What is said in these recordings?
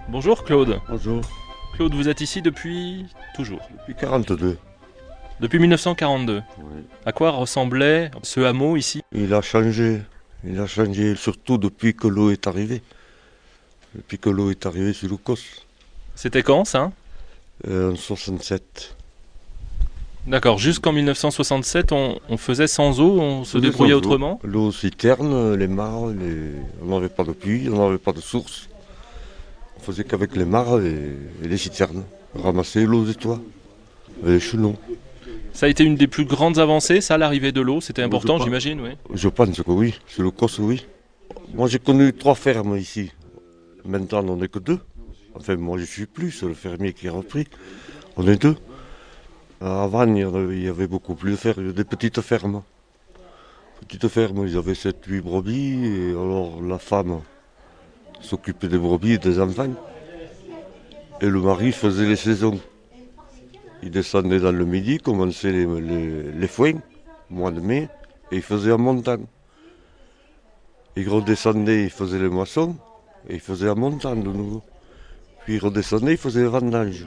Bonjour Claude. Bonjour. Claude, vous êtes ici depuis toujours, Depuis 42. depuis 1942. Oui. À quoi ressemblait ce hameau ici? Il a changé. Il a changé surtout depuis que l'eau est arrivée. Depuis que l'eau est arrivée sur le Cos. C'était quand ça? En 67. D'accord, jusqu'en 1967, on faisait sans eau, on se Faisait débrouillait sans eau. autrement? L'eau citerne, les mares, on n'avait pas de puits, on n'avait pas de source. On faisait qu'avec les mares et les citernes. Ramasser l'eau des toits. Et les chenons. Ça a été une des plus grandes avancées, ça, l'arrivée de l'eau, c'était important, je pense. j'imagine, oui. Je pense que oui. Sur le Cos, oui. Moi j'ai connu 3 fermes ici. Maintenant on n'est que 2. Enfin moi je suis plus, c'est le fermier qui a repris. On est 2. Avant il y avait beaucoup plus de fermes, il y avait des petites fermes. Petites fermes, ils avaient 7-8 brebis et alors la femme s'occupait des brebis et des enfants. Et le mari faisait les saisons. Il descendait dans le midi, commençait les foins, mois de mai, et il faisait en montagne. Il redescendait, il faisait les moissons, et il faisait en montagne de nouveau. Puis il redescendait, il faisait les vendanges.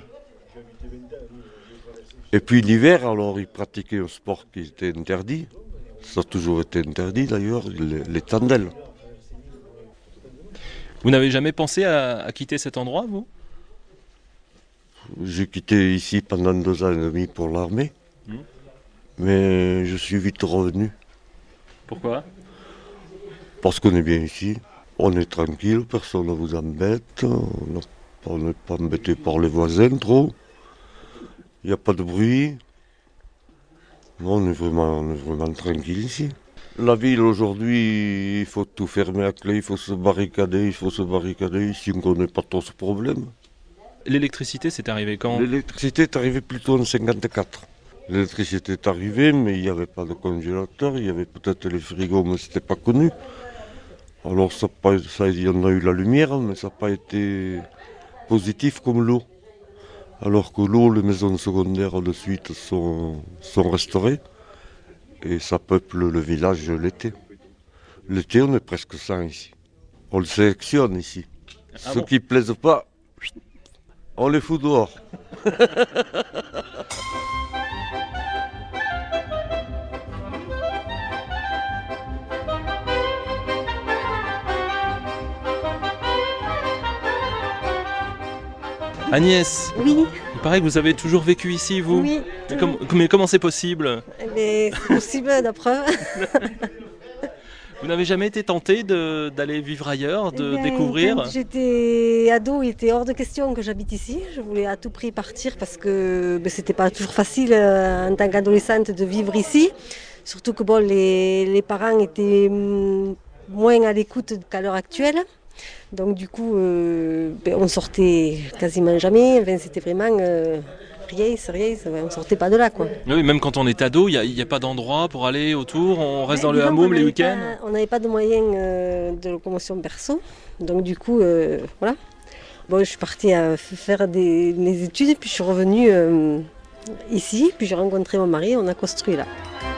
Et puis l'hiver, alors il pratiquait un sport qui était interdit. Ça a toujours été interdit d'ailleurs, les tandelles. Vous n'avez jamais pensé à quitter cet endroit, vous? J'ai quitté ici pendant 2 ans et demi pour l'armée, mais je suis vite revenu. Pourquoi? Parce qu'on est bien ici, on est tranquille, personne ne vous embête, on n'est pas embêté par les voisins trop, il n'y a pas de bruit. Non, on est vraiment tranquille ici. La ville aujourd'hui, il faut tout fermer à clé, il faut se barricader. Ici on ne connaît pas trop ce problème. L'électricité, c'est arrivé quand? L'électricité est arrivée plutôt en 54. L'électricité est arrivée, mais il n'y avait pas de congélateur, il y avait peut-être les frigos, mais ce n'était pas connu. Alors il y en a eu la lumière, mais ça n'a pas été positif comme l'eau. Alors que l'eau, les maisons secondaires de suite sont restaurées et ça peuple le village l'été. L'été, on est presque 100 ici. On le sélectionne ici. Ah Ceux bon? qui ne plaisent pas, on les fout dehors. Agnès, Oui, il paraît que vous avez toujours vécu ici, vous? oui, Mais comment c'est possible? mais c'est possible d'après. Vous n'avez jamais été tenté d'aller vivre ailleurs, de Eh bien, découvrir? quand j'étais ado, il était hors de question que j'habite ici. Je voulais à tout prix partir parce que c'était pas toujours facile en tant qu'adolescente de vivre ici. Surtout que bon, les parents étaient moins à l'écoute qu'à l'heure actuelle. Donc du coup, on sortait quasiment jamais. Enfin, c'était vraiment rien, on sortait pas de là, quoi. Oui, même quand on est ado, il n'y a pas d'endroit pour aller autour, on reste dans le Disons hameau qu'on les n'avait week-ends. on n'avait pas de moyens de locomotion perso. Donc du coup, voilà. Bon, je suis partie à faire mes études, puis je suis revenue ici, puis j'ai rencontré mon mari, on a construit là.